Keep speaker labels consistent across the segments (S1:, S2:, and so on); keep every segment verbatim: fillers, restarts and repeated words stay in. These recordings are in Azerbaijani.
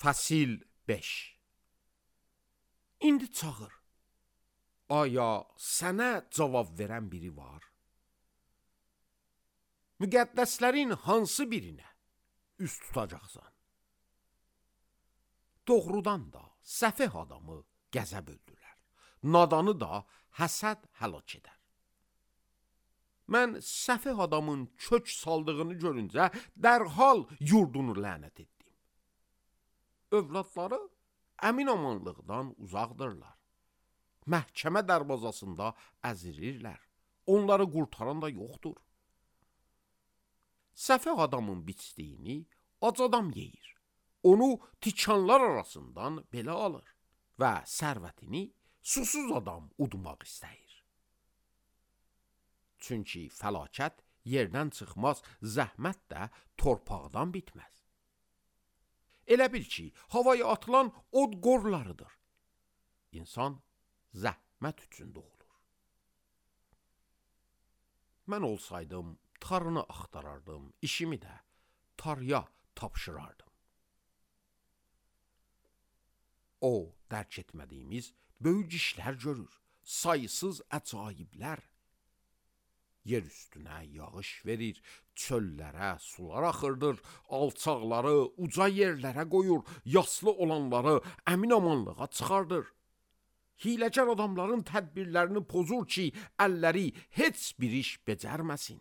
S1: Fəsil beş. İndi çağır. Aya sənə cavab verən biri var? Müqəddəslərin hansı birinə üst tutacaqsan? Doğrudan da səfeh adamı qəzəb öldürər, nadanı da həsəd həlak edər. Mən səfeh adamın kök saldığını görüncə dərhal yurdunu lənət etdim. Övladları əmin-amanlıqdan uzaqdırlar. Məhkəmə dərvazasında əzirirlər. Onları qurtaran da yoxdur. Səfeh adamın biçdiyini ac adam yeyir. Onu tikanlar arasından belə alır və sərvətini susuz adam udmaq istəyir. Çünki fəlakət yerdən çıxmaz, zəhmət də torpaqdan bitməz. Elə bil ki, havaya atılan od qorlarıdır. İnsan zəhmət üçün doğulur. Mən olsaydım, tarını axtarardım, işimi də tarıya tapşırardım. O, dərk etmədiyimiz böyük işlər görür, sayısız əcaiblər. Yer üstünə yağış verir, çöllərə sular axırdır, alçaqları uca yerlərə qoyur, yaslı olanları əmin-amanlığa çıxardır. Hiləgər adamların tədbirlərini pozur ki, əlləri heç bir iş becərməsin.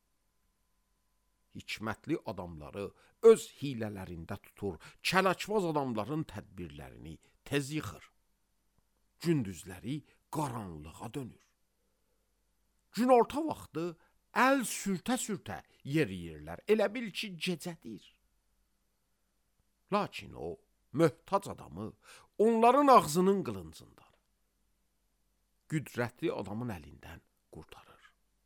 S1: Hikmətli adamları öz hilələrində tutur, kələkbaz adamların tədbirlərini tez yıxır. Gündüzləri qaranlığa dönür. Günorta vaxtı əl sürtə-sürtə yeriyirlər, elə bil ki, gecədir. Lakin o, möhtac adamı onların ağzının qılıncından, qüdrətli adamın əlindən qurtarır.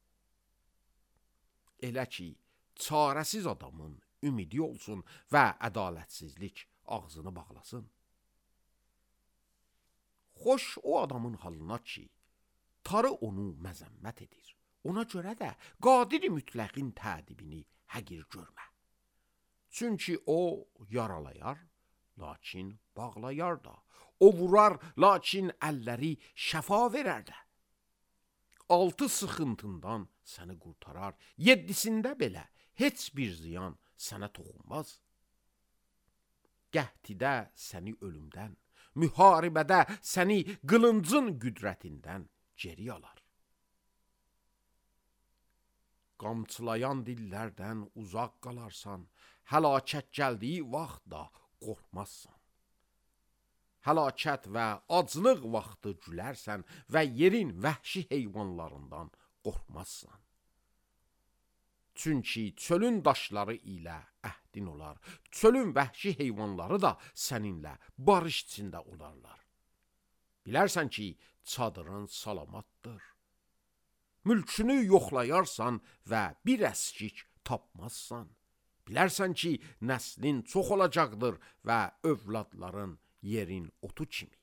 S1: Elə ki, çarəsiz adamın ümidi olsun və ədalətsizlik ağzını bağlasın. Xoş o adamın halına ki, tarı onu məzəmmət edir. Ona görə də qadir-i mütləqin tədibini həqir görmə. Çünki o yaralayar, lakin bağlayar da. O vurar, lakin əlləri şəfa verər də. Altı sıxıntından səni qurtarar, yeddisində belə heç bir ziyan sənə toxunmaz. Qəhtidə səni ölümdən, müharibədə səni qılıncın qüdrətindən geri alar. Qamçılayan dillərdən uzaq qalarsan, həlakət gəldiyi vaxt da qorxmazsan. Həlakət və aclıq vaxtı gülərsən və yerin vəhşi heyvanlarından qorxmazsan. Çünki çölün daşları ilə əhdin olar, çölün vəhşi heyvanları da səninlə barış içində olarlar. Bilərsən ki, çadırın salamatdır. Mülkünü yoxlayarsan və bir əskik tapmazsan. Bilərsən ki, nəslin çox olacaqdır və övladların yerin otu kimi.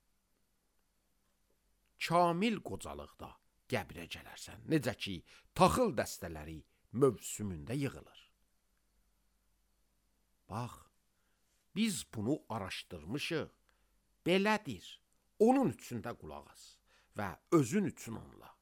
S1: Kamil qocalıqda qəbrə gələrsən, necə ki, taxıl dəstələri mövsümündə yığılır. Bax, biz bunu araşdırmışıq, belədir. Onun üçün də qulaq as və özün üçün anla.